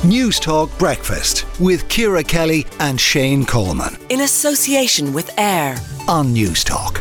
News Talk Breakfast with Ciara Kelly and Shane Coleman. In association with AIR on News Talk.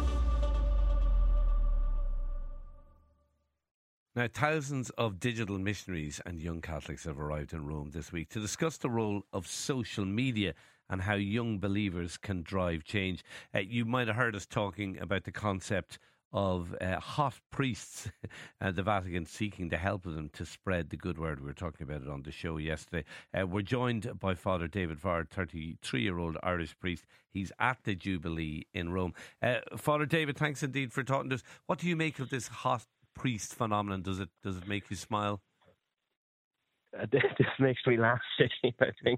Now, thousands of digital missionaries and young Catholics have arrived in Rome this week to discuss the role of social media and how young believers can drive change. You might have heard us talking about the concept of hot priests and the Vatican seeking the help of them to spread the good word. We were talking about it on the show yesterday. We're joined by Father David Vard, 33-year-old Irish priest. He's at the Jubilee in Rome. Father David, thanks indeed for talking to us. What do you make of this hot priest phenomenon? Does it make you smile? This makes me laugh, Shane, I think.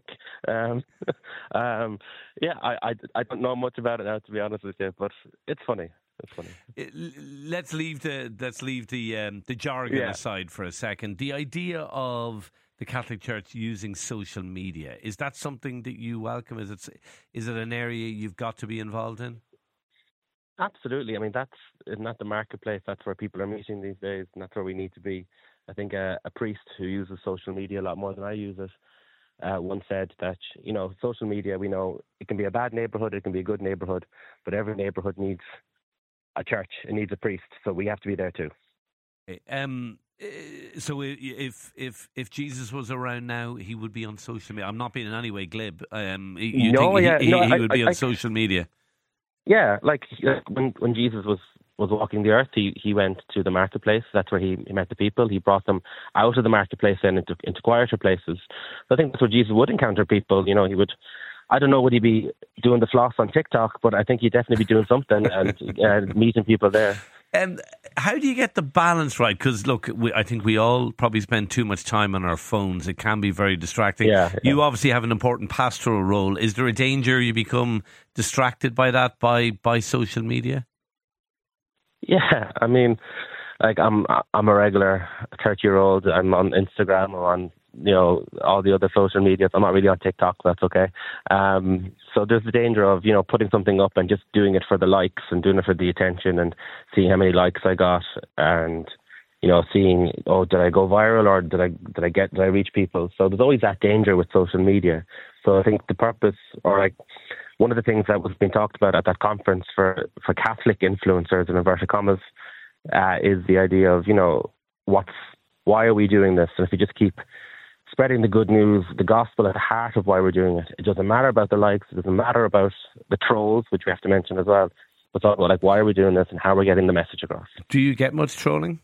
I don't know much about it now, to be honest with you, but it's funny. It's funny. Let's leave the jargon aside for a second. The idea of the Catholic Church using social media, is that something that you welcome? Is it an area you've got to be involved in? Absolutely. I mean, that's not the marketplace. That's where people are meeting these days, and that's where we need to be. I think a priest who uses social media a lot more than I use it once said that, social media, we know it can be a bad neighbourhood, it can be a good neighbourhood, but every neighbourhood needs a church, it needs a priest, so we have to be there too. So if Jesus was around now, he would be on social media. I'm not being in any way glib. He would be on social media. Yeah, like when Jesus was walking the earth, he went to the marketplace. That's where he met the people. He brought them out of the marketplace and into quieter places. So I think that's where Jesus would encounter people. He would, I don't know, would he be doing the floss on TikTok, but I think he'd definitely be doing something and meeting people there. How do you get the balance right? Because, look, I think we all probably spend too much time on our phones. It can be very distracting. Yeah. You obviously have an important pastoral role. Is there a danger you become distracted by that, by social media? Yeah, I mean, like I'm a regular 30-year-old. I'm on Instagram. I'm on all the other social media. I'm not really on TikTok. That's okay. So there's the danger of putting something up and just doing it for the likes and doing it for the attention and seeing how many likes I got and seeing, did I go viral or did I reach people? So there's always that danger with social media. So I think the purpose, or like one of the things that was being talked about at that conference for Catholic influencers in inverted commas is the idea of why are we doing this? And if you just keep spreading the good news, the gospel at the heart of why we're doing it. It doesn't matter about the likes. It doesn't matter about the trolls, which we have to mention as well. It's all about why are we doing this and how we're getting the message across. Do you get much trolling?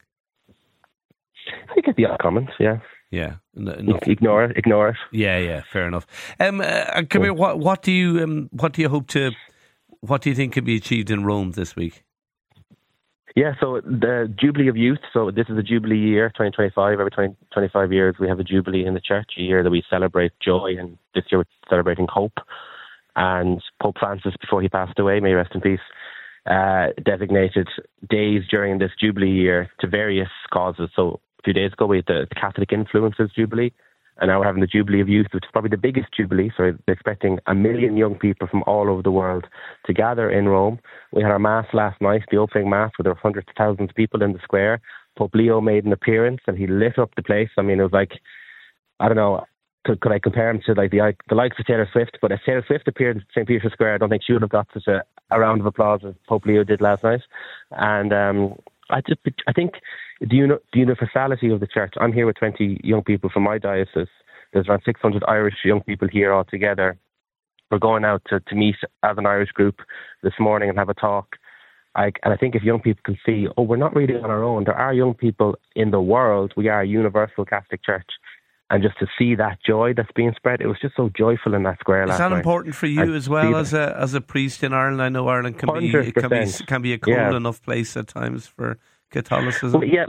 I get the odd comments, yeah. Yeah. Ignore it. Yeah, fair enough. Come here, what do you think can be achieved in Rome this week? Yeah, so the Jubilee of Youth, so this is a Jubilee year, 2025. Every 25 years we have a Jubilee in the church, a year that we celebrate joy, and this year we're celebrating hope. And Pope Francis, before he passed away, may he rest in peace, designated days during this Jubilee year to various causes. So a few days ago we had the Catholic Influencers Jubilee, and now we're having the Jubilee of Youth, which is probably the biggest Jubilee. So they're expecting 1 million young people from all over the world to gather in Rome. We had our Mass last night, the opening Mass, where there were hundreds of thousands of people in the square. Pope Leo made an appearance and he lit up the place. I mean, it was like, I don't know, could I compare him to like the likes of Taylor Swift? But if Taylor Swift appeared at St. Peter's Square, I don't think she would have got such a round of applause as Pope Leo did last night. And I think the universality of the church. I'm here with 20 young people from my diocese. There's around 600 Irish young people here all together. We're going out to meet as an Irish group this morning and have a talk. And I think if young people can see, we're not really on our own. There are young people in the world. We are a universal Catholic Church. And just to see that joy that's being spread, it was just so joyful in that square last night. Is that important for you as well as a priest in Ireland? I know Ireland can be a cold enough place at times for Catholicism. Well, yeah,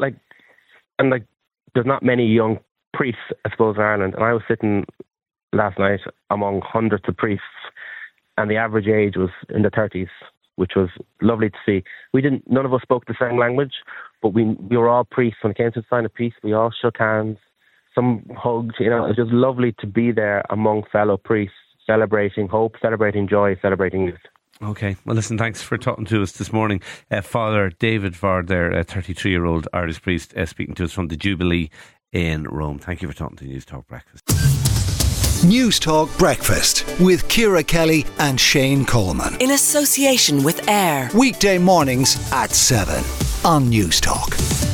there's not many young priests, I suppose, in Ireland. And I was sitting last night among hundreds of priests, and the average age was in the 30s, which was lovely to see. None of us spoke the same language, but we were all priests. When it came to the sign of peace, we all shook hands. Some hugged, it was just lovely to be there among fellow priests, celebrating hope, celebrating joy, celebrating youth. Okay, well listen, thanks for talking to us this morning. Father David Vard there, a 33-year-old Irish priest, speaking to us from the Jubilee in Rome. Thank you for talking to News Talk Breakfast. News Talk Breakfast with Ciara Kelly and Shane Coleman. In association with AIR. Weekday mornings at 7 on News Talk.